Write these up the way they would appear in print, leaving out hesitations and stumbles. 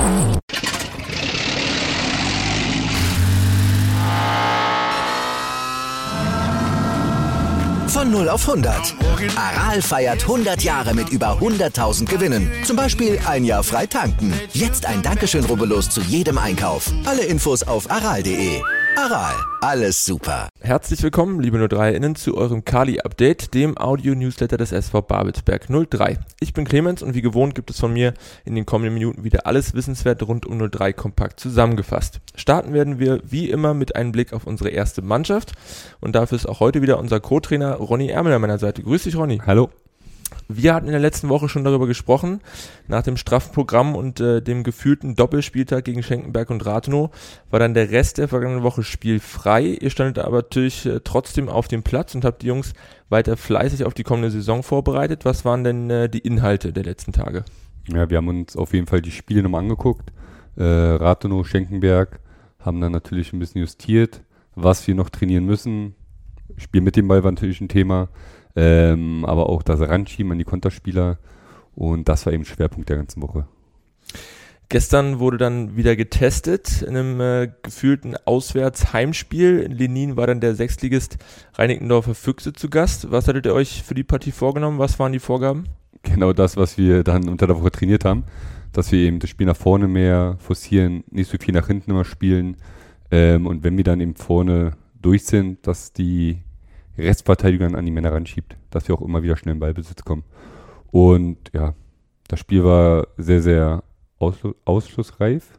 Von 0 auf 100. Aral feiert 100 Jahre mit über 100.000 Gewinnen. Zum Beispiel ein Jahr frei tanken. Jetzt ein Dankeschön, rubbellos zu jedem Einkauf. Alle Infos auf aral.de. Aral, alles super. Herzlich willkommen, liebe 03-Innen, zu eurem Kali-Update, dem Audio-Newsletter des SV Babelsberg 03. Ich bin Clemens und wie gewohnt gibt es von mir in den kommenden Minuten wieder alles Wissenswerte rund um 03 kompakt zusammengefasst. Starten werden wir wie immer mit einem Blick auf unsere erste Mannschaft und dafür ist auch heute wieder unser Co-Trainer Ronny Ermel an meiner Seite. Grüß dich, Ronny. Hallo. Wir hatten in der letzten Woche schon darüber gesprochen, nach dem straffen Programm und dem gefühlten Doppelspieltag gegen Schenkenberg und Rathenow war dann der Rest der vergangenen Woche spielfrei. Ihr standet aber natürlich trotzdem auf dem Platz und habt die Jungs weiter fleißig auf die kommende Saison vorbereitet. Was waren denn die Inhalte der letzten Tage? Ja, wir haben uns auf jeden Fall die Spiele nochmal angeguckt. Rathenow, Schenkenberg, haben dann natürlich ein bisschen justiert, was wir noch trainieren müssen. Spiel mit dem Ball war natürlich ein Thema. Aber auch das Ranschieben an die Konterspieler und das war eben Schwerpunkt der ganzen Woche. Gestern wurde dann wieder getestet in einem gefühlten Auswärts-Heimspiel. In Lenin war dann der Sechstligist Reinickendorfer Füchse zu Gast. Was hattet ihr euch für die Partie vorgenommen? Was waren die Vorgaben? Genau das, was wir dann unter der Woche trainiert haben, dass wir eben das Spiel nach vorne mehr forcieren, nicht so viel nach hinten immer spielen und wenn wir dann eben vorne durch sind, dass die Restverteidigung an die Männer ranschiebt, dass wir auch immer wieder schnell in Ballbesitz kommen. Und ja, das Spiel war sehr, sehr ausschlussreif,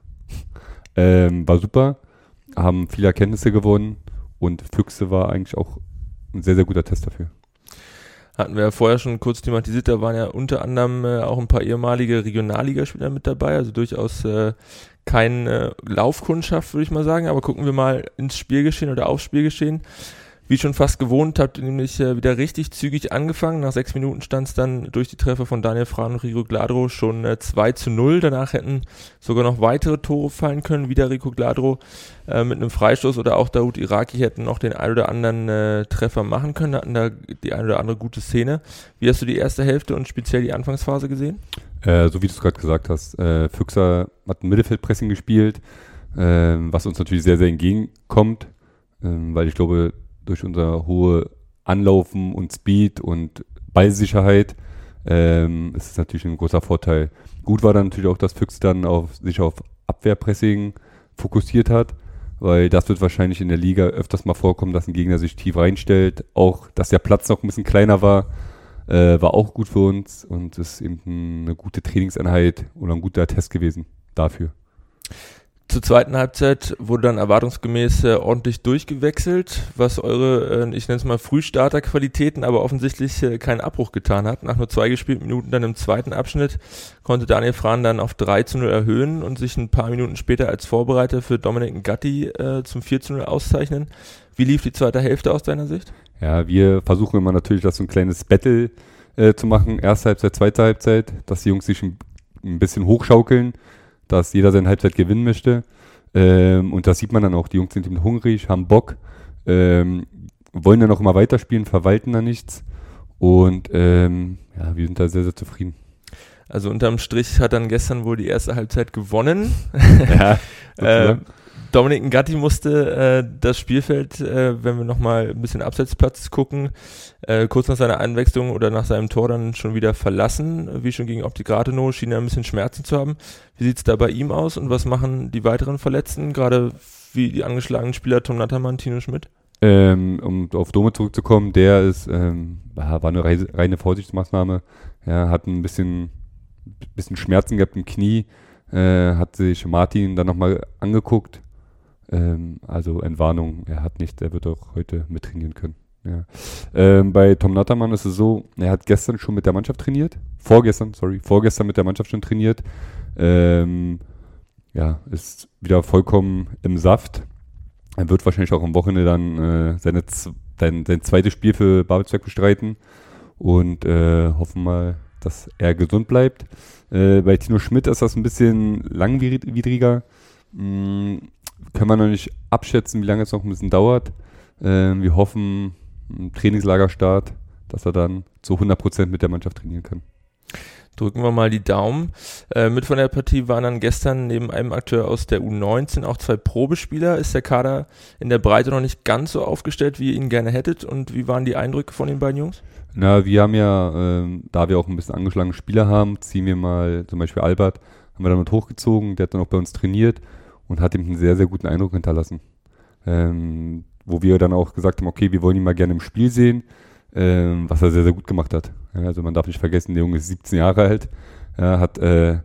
war super, haben viele Erkenntnisse gewonnen und Füchse war eigentlich auch ein sehr, sehr guter Test dafür. Hatten wir ja vorher schon kurz thematisiert, da waren ja unter anderem auch ein paar ehemalige Regionalligaspieler mit dabei, also durchaus keine Laufkundschaft, würde ich mal sagen, aber gucken wir mal ins Spielgeschehen oder aufs Spielgeschehen. Wie schon fast gewohnt, habt ihr nämlich wieder richtig zügig angefangen. Nach 6 Minuten stand es dann durch die Treffer von Daniel Frahn und Rico Gladro schon 2:0. Danach hätten sogar noch weitere Tore fallen können. Wieder Rico Gladro mit einem Freistoß oder auch Daoud Iraki hätten noch den ein oder anderen Treffer machen können, hatten da die ein oder andere gute Szene. Wie hast du die erste Hälfte und speziell die Anfangsphase gesehen? So wie du es gerade gesagt hast, Füchser hat ein Mittelfeldpressing gespielt, was uns natürlich sehr, sehr entgegenkommt, weil ich glaube, durch unser hohe Anlaufen und Speed und Ballsicherheit ist es natürlich ein großer Vorteil. Gut war dann natürlich auch, dass Füchse dann sich auf Abwehrpressing fokussiert hat, weil das wird wahrscheinlich in der Liga öfters mal vorkommen, dass ein Gegner sich tief reinstellt. Auch, dass der Platz noch ein bisschen kleiner war auch gut für uns und ist eben eine gute Trainingseinheit oder ein guter Test gewesen dafür. Zur zweiten Halbzeit wurde dann erwartungsgemäß ordentlich durchgewechselt, was eure, ich nenne es mal Frühstarterqualitäten, aber offensichtlich keinen Abbruch getan hat. Nach nur 2 gespielten Minuten dann im zweiten Abschnitt konnte Daniel Frahn dann auf 3:0 erhöhen und sich ein paar Minuten später als Vorbereiter für Dominik Ngatti zum 4:0 auszeichnen. Wie lief die zweite Hälfte aus deiner Sicht? Ja, wir versuchen immer natürlich, das so ein kleines Battle zu machen. Erste Halbzeit, zweite Halbzeit, dass die Jungs sich ein bisschen hochschaukeln, dass jeder seine Halbzeit gewinnen möchte. Und das sieht man dann auch. Die Jungs sind eben hungrig, haben Bock, wollen dann auch immer weiterspielen, verwalten da nichts. Und ja, wir sind da sehr, sehr zufrieden. Also unterm Strich hat dann gestern wohl die erste Halbzeit gewonnen. Ja, Dominik Ngatti musste das Spielfeld, wenn wir nochmal ein bisschen Abseitsplatz gucken, kurz nach seiner Einwechslung oder nach seinem Tor dann schon wieder verlassen. Wie schon gegen Optik Rathenow schien er ein bisschen Schmerzen zu haben. Wie sieht es da bei ihm aus und was machen die weiteren Verletzten, gerade wie die angeschlagenen Spieler Tom Nattermann, Tino Schmidt? Um auf Dome zurückzukommen, der ist, war eine reine Vorsichtsmaßnahme. Ja, hat ein bisschen Schmerzen gehabt im Knie, hat sich Martin dann nochmal angeguckt. Also Entwarnung, er hat nichts, er wird auch heute mit trainieren können. Ja. Bei Tom Nattermann ist es so, er hat gestern schon mit der Mannschaft trainiert. Vorgestern mit der Mannschaft schon trainiert. Ja, ist wieder vollkommen im Saft. Er wird wahrscheinlich auch am Wochenende dann sein zweites Spiel für Babelsberg bestreiten und hoffen mal, dass er gesund bleibt. Bei Tino Schmidt ist das ein bisschen langwidriger. Können wir noch nicht abschätzen, wie lange es noch ein bisschen dauert. Wir hoffen, ein Trainingslagerstart, dass er dann zu 100% mit der Mannschaft trainieren kann. Drücken wir mal die Daumen. Mit von der Partie waren dann gestern neben einem Akteur aus der U19 auch 2 Probespieler. Ist der Kader in der Breite noch nicht ganz so aufgestellt, wie ihr ihn gerne hättet? Und wie waren die Eindrücke von den beiden Jungs? Na, wir haben ja, da wir auch ein bisschen angeschlagene Spieler haben, ziehen wir mal zum Beispiel Albert, haben wir damit hochgezogen, der hat dann auch bei uns trainiert und hat ihm einen sehr, sehr guten Eindruck hinterlassen. Wo wir dann auch gesagt haben, okay, wir wollen ihn mal gerne im Spiel sehen, was er sehr, sehr gut gemacht hat. Ja, also man darf nicht vergessen, der Junge ist 17 Jahre alt, ja, hat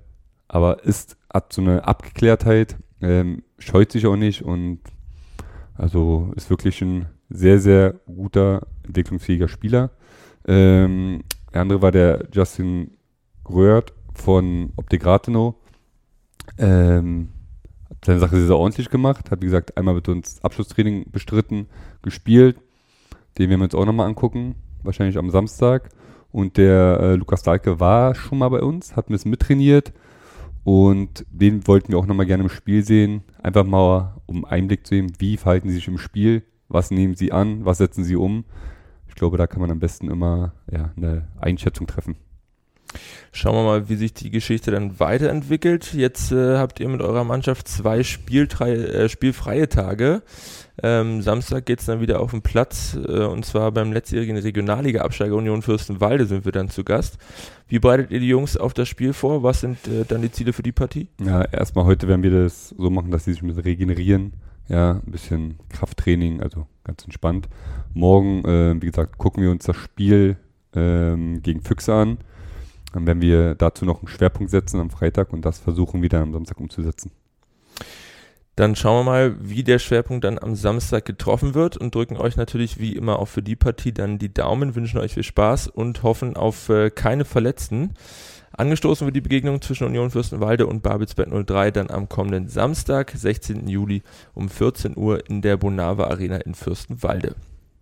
so eine Abgeklärtheit, scheut sich auch nicht und also ist wirklich ein sehr, sehr guter, entwicklungsfähiger Spieler. Der andere war der Justin Röhrt von Optik Rathenow. Hat seine Sache sehr, sehr ordentlich gemacht. Hat, wie gesagt, einmal mit uns Abschlusstraining bestritten, gespielt. Den werden wir uns auch nochmal angucken. Wahrscheinlich am Samstag. Und der Lukas Dahlke war schon mal bei uns, hat ein bisschen mittrainiert. Und den wollten wir auch nochmal gerne im Spiel sehen. Einfach mal, um Einblick zu nehmen, wie verhalten sie sich im Spiel, was nehmen sie an, was setzen sie um. Ich glaube, da kann man am besten immer eine Einschätzung treffen. Schauen wir mal, wie sich die Geschichte dann weiterentwickelt. Jetzt habt ihr mit eurer Mannschaft 2 spielfreie Tage. Samstag geht es dann wieder auf den Platz und zwar beim letztjährigen Regionalliga-Absteiger Union Fürstenwalde sind wir dann zu Gast. Wie bereitet ihr die Jungs auf das Spiel vor? Was sind dann die Ziele für die Partie? Ja, erstmal heute werden wir das so machen, dass sie sich ein bisschen regenerieren. Ja, ein bisschen Krafttraining, also ganz entspannt. Morgen, wie gesagt, gucken wir uns das Spiel gegen Füchse an. Dann werden wir dazu noch einen Schwerpunkt setzen am Freitag und das versuchen wir dann am Samstag umzusetzen. Dann schauen wir mal, wie der Schwerpunkt dann am Samstag getroffen wird und drücken euch natürlich wie immer auch für die Partie dann die Daumen, wünschen euch viel Spaß und hoffen auf keine Verletzten. Angestoßen wird die Begegnung zwischen Union Fürstenwalde und Babelsberg 03 dann am kommenden Samstag, 16. Juli um 14 Uhr in der Bonava Arena in Fürstenwalde.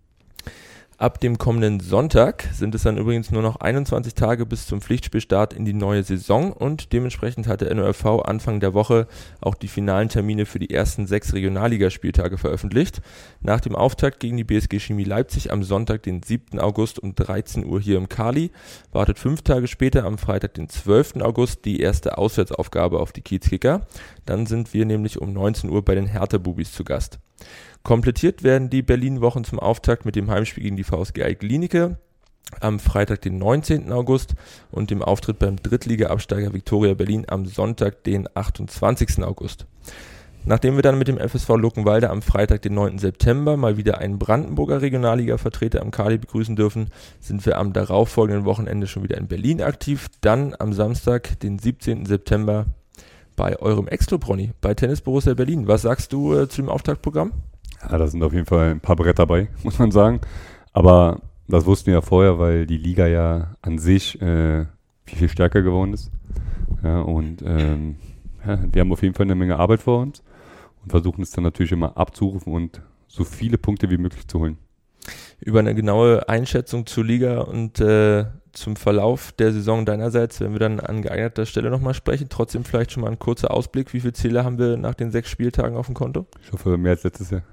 Ab dem kommenden Sonntag sind es dann übrigens nur noch 21 Tage bis zum Pflichtspielstart in die neue Saison und dementsprechend hat der NOFV Anfang der Woche auch die finalen Termine für die ersten 6 Regionalligaspieltage veröffentlicht. Nach dem Auftakt gegen die BSG Chemie Leipzig am Sonntag, den 7. August um 13 Uhr hier im Kali, wartet 5 Tage später am Freitag, den 12. August, die erste Auswärtsaufgabe auf die Kiezkicker. Dann sind wir nämlich um 19 Uhr bei den Hertha-Bubis zu Gast. Komplettiert werden die Berlin-Wochen zum Auftakt mit dem Heimspiel gegen die VSG Eick-Glienicke am Freitag, den 19. August und dem Auftritt beim Drittliga-Absteiger Viktoria Berlin am Sonntag, den 28. August. Nachdem wir dann mit dem FSV Luckenwalde am Freitag, den 9. September, mal wieder einen Brandenburger Regionalliga-Vertreter am Kali begrüßen dürfen, sind wir am darauffolgenden Wochenende schon wieder in Berlin aktiv. Dann am Samstag, den 17. September, bei eurem Ex-Club, bei Tennis Borussia Berlin. Was sagst du zu dem Auftaktprogramm? Ja, da sind auf jeden Fall ein paar Bretter dabei, muss man sagen. Aber das wussten wir ja vorher, weil die Liga ja an sich viel stärker geworden ist. Ja, und wir haben auf jeden Fall eine Menge Arbeit vor uns und versuchen es dann natürlich immer abzurufen und so viele Punkte wie möglich zu holen. Über eine genaue Einschätzung zur Liga und zum Verlauf der Saison deinerseits werden wir dann an geeigneter Stelle nochmal sprechen. Trotzdem vielleicht schon mal ein kurzer Ausblick. Wie viele Ziele haben wir nach den 6 Spieltagen auf dem Konto? Ich hoffe, mehr als letztes Jahr.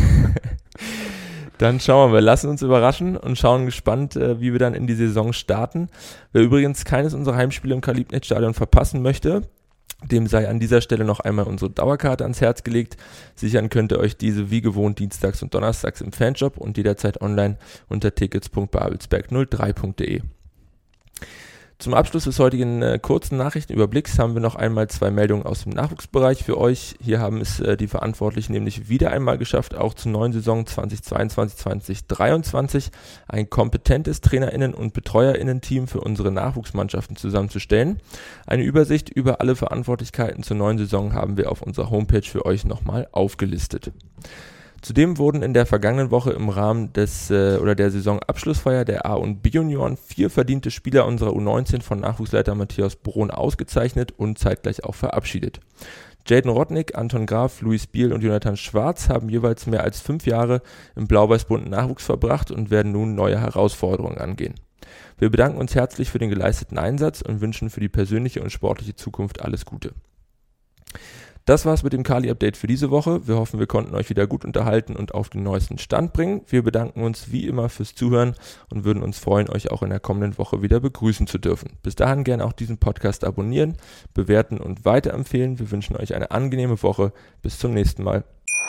Dann schauen wir lassen uns überraschen und schauen gespannt, wie wir dann in die Saison starten. Wer übrigens keines unserer Heimspiele im Karl-Liebknecht-Stadion verpassen möchte, dem sei an dieser Stelle noch einmal unsere Dauerkarte ans Herz gelegt. Sichern könnt ihr euch diese wie gewohnt dienstags und donnerstags im Fanshop und jederzeit online unter tickets.babelsberg03.de. Zum Abschluss des heutigen kurzen Nachrichtenüberblicks haben wir noch einmal 2 Meldungen aus dem Nachwuchsbereich für euch. Hier haben es die Verantwortlichen nämlich wieder einmal geschafft, auch zur neuen Saison 2022/2023 ein kompetentes TrainerInnen- und BetreuerInnen-Team für unsere Nachwuchsmannschaften zusammenzustellen. Eine Übersicht über alle Verantwortlichkeiten zur neuen Saison haben wir auf unserer Homepage für euch nochmal aufgelistet. Zudem wurden in der vergangenen Woche im Rahmen der Saisonabschlussfeier der A- und B-Junioren 4 verdiente Spieler unserer U19 von Nachwuchsleiter Matthias Brohn ausgezeichnet und zeitgleich auch verabschiedet. Jaden Rodnick, Anton Graf, Luis Biel und Jonathan Schwarz haben jeweils mehr als 5 Jahre im blau-weiß-bunten Nachwuchs verbracht und werden nun neue Herausforderungen angehen. Wir bedanken uns herzlich für den geleisteten Einsatz und wünschen für die persönliche und sportliche Zukunft alles Gute. Das war's mit dem Kali-Update für diese Woche. Wir hoffen, wir konnten euch wieder gut unterhalten und auf den neuesten Stand bringen. Wir bedanken uns wie immer fürs Zuhören und würden uns freuen, euch auch in der kommenden Woche wieder begrüßen zu dürfen. Bis dahin gerne auch diesen Podcast abonnieren, bewerten und weiterempfehlen. Wir wünschen euch eine angenehme Woche. Bis zum nächsten Mal.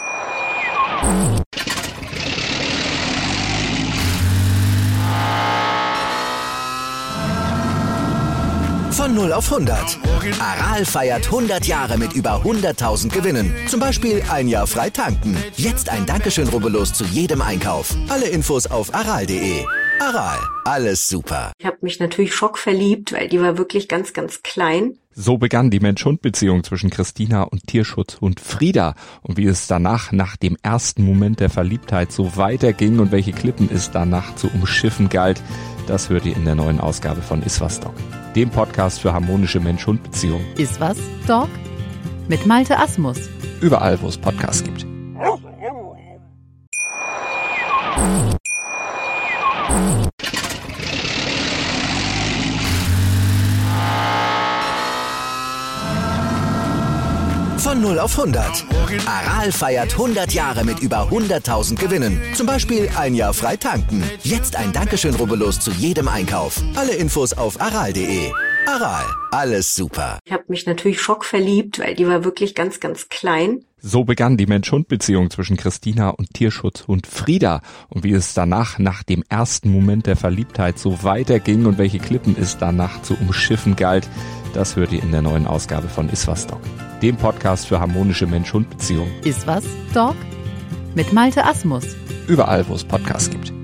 Von 0 auf 100. Aral feiert 100 Jahre mit über 100.000 Gewinnen. Zum Beispiel ein Jahr frei tanken. Jetzt ein Dankeschön, rubbellos zu jedem Einkauf. Alle Infos auf aral.de. Aral, alles super. Ich habe mich natürlich schockverliebt, weil die war wirklich ganz, ganz klein. So begann die Mensch-Hund-Beziehung zwischen Christina und Tierschutzhund Frieda. Und wie es danach, nach dem ersten Moment der Verliebtheit, so weiterging und welche Klippen es danach zu umschiffen galt, das hört ihr in der neuen Ausgabe von Iswas Dog, dem Podcast für harmonische Mensch-Hund-Beziehungen. Iswas Dog? Mit Malte Asmus. Überall, wo es Podcasts gibt. Von 0 auf 100. Aral feiert 100 Jahre mit über 100.000 Gewinnen. Zum Beispiel ein Jahr frei tanken. Jetzt ein Dankeschön, rubbellos zu jedem Einkauf. Alle Infos auf aral.de. Aral, alles super. Ich habe mich natürlich schockverliebt, weil die war wirklich ganz, ganz klein. So begann die Mensch-Hund-Beziehung zwischen Christina und Tierschutzhund Frieda. Und wie es danach, nach dem ersten Moment der Verliebtheit, so weiterging und welche Klippen es danach zu umschiffen galt, das hört ihr in der neuen Ausgabe von Iswas Dog, dem Podcast für harmonische Mensch-Hund-Beziehungen. Iswas Dog? Mit Malte Asmus. Überall, wo es Podcasts gibt.